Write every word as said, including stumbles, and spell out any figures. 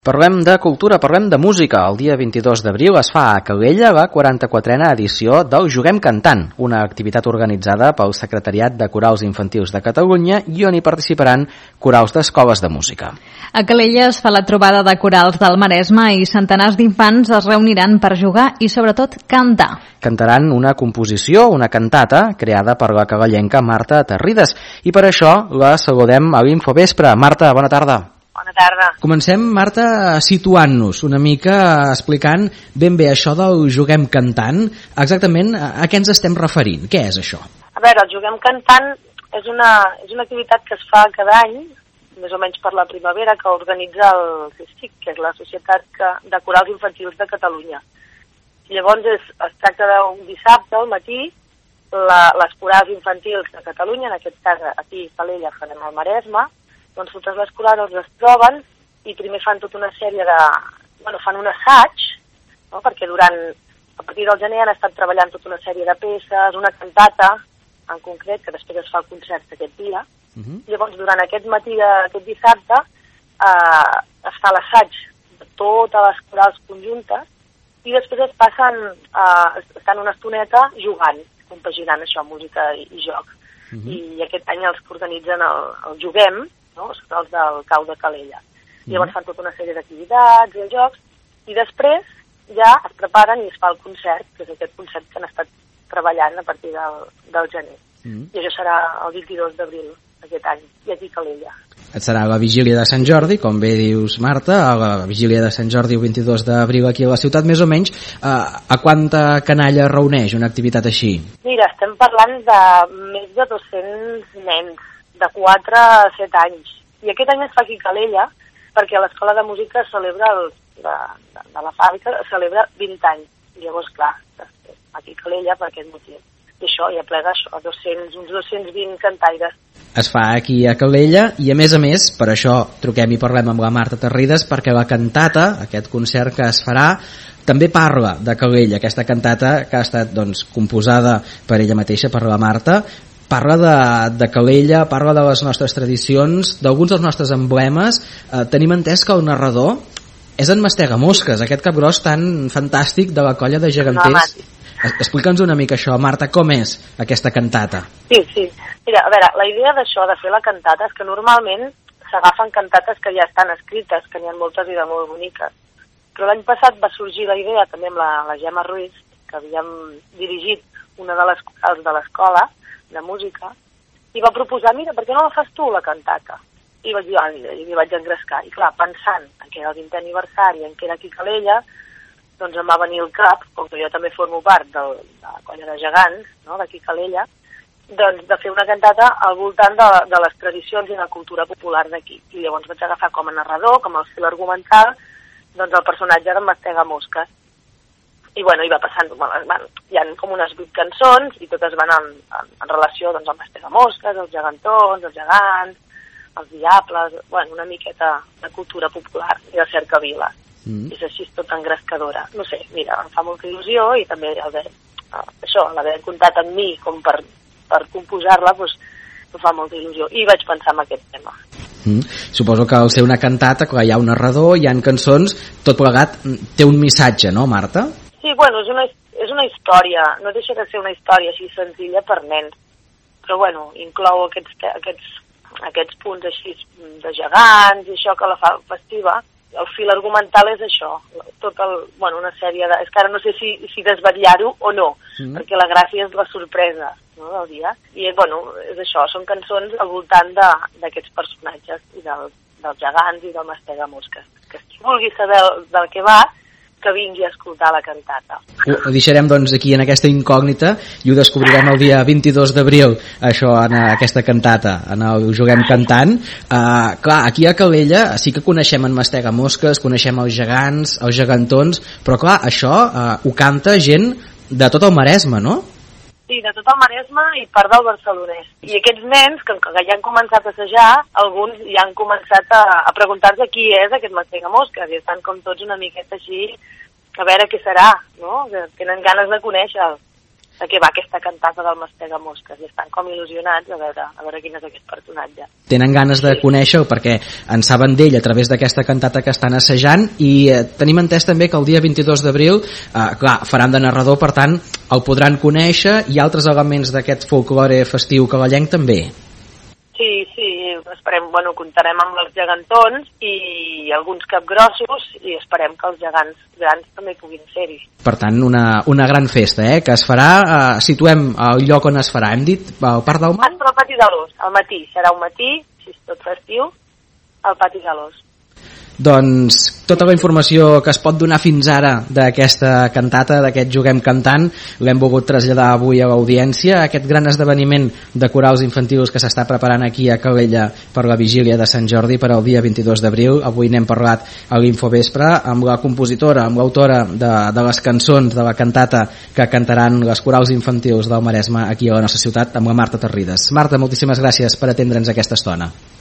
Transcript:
Parlem de cultura, parlem de música. El dia vint-i-dos d'abril es fa a Calella la quaranta-quatrena edició del Juguem Cantant, una activitat organitzada pel Secretariat de Corals Infantils de Catalunya i on hi participaran corals d'escoles de música. A Calella es fa la trobada de corals del Maresme i centenars d'infants es reuniran per jugar i sobretot cantar. Cantaran una composició, una cantata, creada per la calellenca Marta Terrides. I per això la saludem a l'Infovespre. Marta, bona tarda. Bona tarda. Comencem, Marta, situant-nos una mica, explicant ben bé això del Juguem Cantant. Exactament a què ens estem referint? Què és això? A veure, el Juguem Cantant és una, és una activitat que es fa cada any, més o menys per la primavera, que organitza el C I S C I C, que és la Societat de Corals Infantils de Catalunya. I llavors es, es tracta d'un dissabte al matí, la, les corals infantils de Catalunya, en aquest cas aquí a Calella farem al Maresme, doncs totes les corals es troben i primer fan tota una sèrie de... Bueno, fan un assaig, no? Perquè durant, a partir del gener han estat treballant tota una sèrie de peces, una cantata en concret, que després es fa el concert aquest dia. Uh-huh. Llavors, durant aquest matí d'aquest dissabte eh, es fa l'assaig de totes les corals conjuntes i després es passen, eh, estan una estoneta jugant, compaginant això, música i, i joc. Uh-huh. I aquest any els que organitzen el, el Juguem, no? Són els del Cau de Calella. Mm. Llavors fan tota una sèrie d'activitats i jocs i després ja es preparen i es fa el concert, que és aquest concert que han estat treballant a partir del, del gener. Mm. I això serà el vint-i-dos d'abril aquest any, i aquí a Calella. Serà la vigília de Sant Jordi, com bé dius, Marta, a la vigília de Sant Jordi el vint-i-dos d'abril aquí a la ciutat, més o menys. A, a quanta canalla reuneix una activitat així? Mira, estem parlant de més de dos-cents nens, de quatre a set anys. I aquest any es fa aquí a Calella, perquè l'Escola de Música celebra, el, de, de, de la fàbrica, celebra vint anys. I llavors, clar, aquí a Calella per aquest motiu. I això, ja plega això, dos-cents, uns dos-cents vint cantaires. Es fa aquí a Calella i, a més a més, per això truquem i parlem amb la Marta Terrides, perquè la cantata, aquest concert que es farà, també parla de Calella, aquesta cantata que ha estat doncs, composada per ella mateixa, per la Marta, parla de, de Calella, parla de les nostres tradicions, d'alguns dels nostres emblemes. Eh, tenim entès que el narrador és en Mastega Mosques, aquest capgròs tan fantàstic de la colla de geganters. No, explica'ns una mica això, Marta, com és aquesta cantata? Sí, sí. Mira, a veure, la idea d'això, de fer la cantata, és que normalment s'agafen cantates que ja estan escrites, que n'hi ha moltes i de molt boniques. Però l'any passat va sorgir la idea, també amb la, la Gemma Ruiz, que havíem dirigit una de les corals de l'escola, de música, i va proposar, mira, per què no la fas tu, la cantata? I vaig dir, ah, i m'hi vaig engrescar. I clar, pensant en que era el vintè aniversari, en què era aquí a Calella, doncs em va venir el cap, com que jo també formo part del, de la colla de gegants, no?, d'aquí a Calella, doncs de fer una cantata al voltant de, de les tradicions i la cultura popular d'aquí. I llavors vaig agafar com a narrador, com a fil argumental, doncs el personatge d'en Mastega Mosques. I bueno, i va passant, bueno, hi ha com unes vuit cançons i totes van en, en, en relació doncs, amb Mastega Mosques, els gegantons, els gegants, els diables, bueno, una miqueta de cultura popular i de cercaviles. Mm. És així tot engrescadora. No sé, mira, em fa molta il·lusió i també haver, això, l'haver comptat amb mi com per, per composar-la, doncs em fa molta il·lusió. I vaig pensar en aquest tema. Mm. Suposo que al ser una cantata, clar, hi ha un narrador, hi ha cançons, tot plegat té un missatge, no, Marta? Sí, bueno, és una, és una història, no deixa de ser una història així senzilla per nens, però bueno, inclou aquests, aquests, aquests punts així de gegants i això que la fa festiva. El fil argumental és això, tot el, bueno, una sèrie de... És que ara no sé si, si desvetllar-ho o no, mm. perquè la gràcia és la sorpresa, no, del dia. I, bueno, és això, són cançons al voltant d'aquests personatges i del, dels gegants i del Mastega Mosques. Que qui vulgui saber del, del que va, que vingui a escoltar la cantata. Ho deixarem doncs aquí en aquesta incògnita i ho descobrirem el dia vint-i-dos d'abril, això, en aquesta cantata, en el Juguem Cantant. Uh, clar, aquí a Calella sí que coneixem en Mastega Mosques, coneixem els gegants, els gegantons, però clar, això uh, ho canta gent de tot el Maresme, no? Sí, de tot el Maresme i part del barcelonès. I aquests nens, que, que ja han començat a assajar, alguns ja han començat a, a preguntar-se qui és aquest Mastega Mosques, i estan com tots una miqueta així, a veure què serà, no? Que tenen ganes de conèixer-lo. de què va aquesta cantata del Mastega Mosques, i estan com il·lusionats a veure, a veure quin és aquest personatge. Tenen ganes de conèixer-ho perquè en saben d'ell a través d'aquesta cantata que estan assajant, i eh, tenim entès també que el dia vint-i-dos d'abril eh, clar, faran de narrador, per tant el podran conèixer, i altres elements d'aquest folklore festiu cavallenc també. Sí, sí, esperem, bueno, comptarem amb els gegantons i alguns capgrossos, i esperem que els gegants grans també puguin ser-hi. Per tant, una, una gran festa, eh, que es farà, eh, situem el lloc on es farà, hem dit, al Parc del Mar? Es farà al Pati de l'Os, al matí, serà un matí, si és tot festiu, al Pati de l'Os. Doncs tota la informació que es pot donar fins ara d'aquesta cantata, d'aquest Juguem Cantant, l'hem volgut traslladar avui a l'audiència, aquest gran esdeveniment de corals infantils que s'està preparant aquí a Calella per la vigília de Sant Jordi per al dia vint-i-dos d'abril. Avui n'hem parlat a l'Infovespre amb la compositora, amb l'autora de, de les cançons de la cantata que cantaran les corals infantils del Maresme aquí a la nostra ciutat, amb la Marta Terrides. Marta, moltíssimes gràcies per atendre'ns aquesta estona.